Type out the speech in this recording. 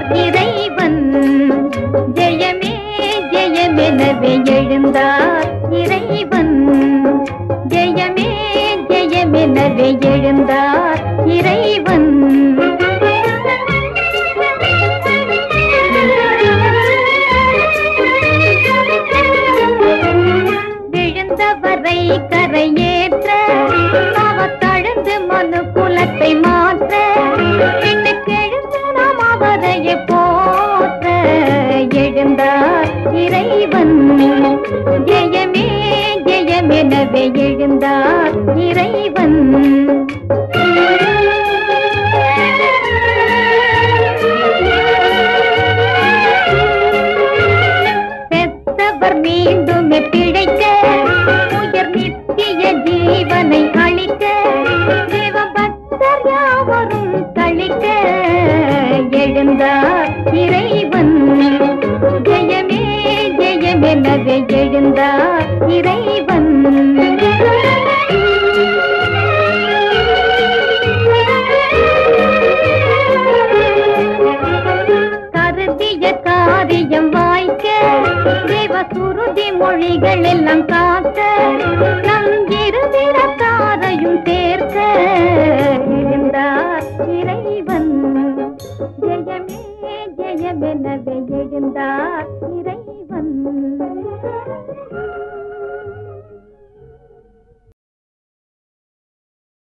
இறைவன். ஜெயமே ஜெயமெனவே எழுந்தார் இறைவன். ஜெயமே ஜெயமெனவே எழுந்தார் இறைவன். விழுந்தவரை கரையேற்ற அவத்தழுந்து மனு குலத்தை மாற்ற விட்டுக்கெழுந்து நாம் அவரையே போற்ற எழுந்தார் இறைவன். ஜெயமே ஜெயமெனவே எழுந்தார் இறைவன். பெற்றவர் மீண்டுமே பிழைக்க உயர் நித்திய ஜீவனை அளிக்க தேவபக்தர் யாவரும் கழிக்க எழுந்தார் இறைவன். ஜெயமே ஜெயமெனவே எழுந்தார் இறைவன். கருதிய காரியம் வாய்க்க தேவ சுருதி மொழிகள்